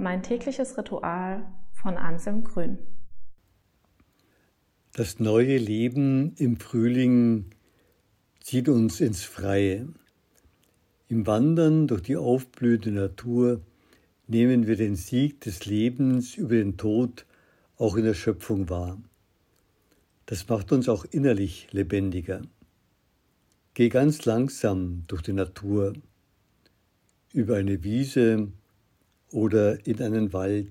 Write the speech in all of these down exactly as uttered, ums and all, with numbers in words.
Mein tägliches Ritual von Anselm Grün. Das neue Leben im Frühling zieht uns ins Freie. Im Wandern durch die aufblühende Natur nehmen wir den Sieg des Lebens über den Tod auch in der Schöpfung wahr. Das macht uns auch innerlich lebendiger. Geh ganz langsam durch die Natur, über eine Wiese oder in einen Wald.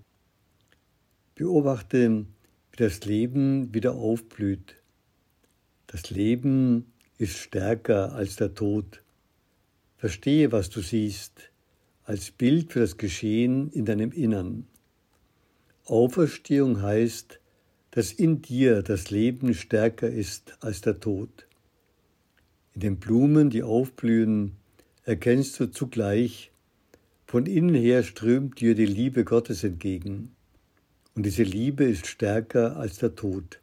Beobachte, wie das Leben wieder aufblüht. Das Leben ist stärker als der Tod. Verstehe, was du siehst, als Bild für das Geschehen in deinem Innern. Auferstehung heißt, dass in dir das Leben stärker ist als der Tod. In den Blumen, die aufblühen, erkennst du zugleich, von innen her strömt dir die Liebe Gottes entgegen. Und diese Liebe ist stärker als der Tod.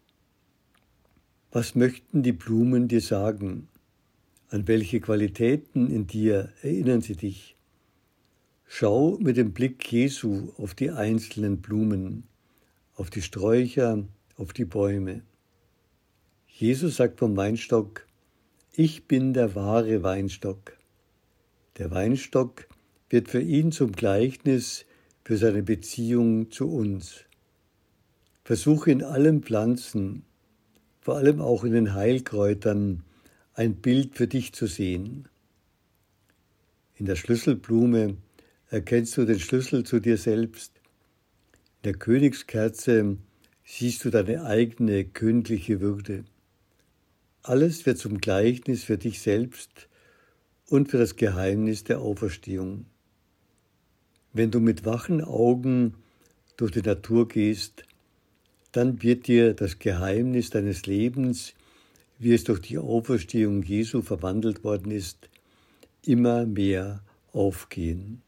Was möchten die Blumen dir sagen? An welche Qualitäten in dir erinnern sie dich? Schau mit dem Blick Jesu auf die einzelnen Blumen, auf die Sträucher, auf die Bäume. Jesus sagt vom Weinstock: Ich bin der wahre Weinstock. Der Weinstock wird für ihn zum Gleichnis für seine Beziehung zu uns. Versuche in allen Pflanzen, vor allem auch in den Heilkräutern, ein Bild für dich zu sehen. In der Schlüsselblume erkennst du den Schlüssel zu dir selbst. In der Königskerze siehst du deine eigene königliche Würde. Alles wird zum Gleichnis für dich selbst und für das Geheimnis der Auferstehung. Wenn du mit wachen Augen durch die Natur gehst, dann wird dir das Geheimnis deines Lebens, wie es durch die Auferstehung Jesu verwandelt worden ist, immer mehr aufgehen.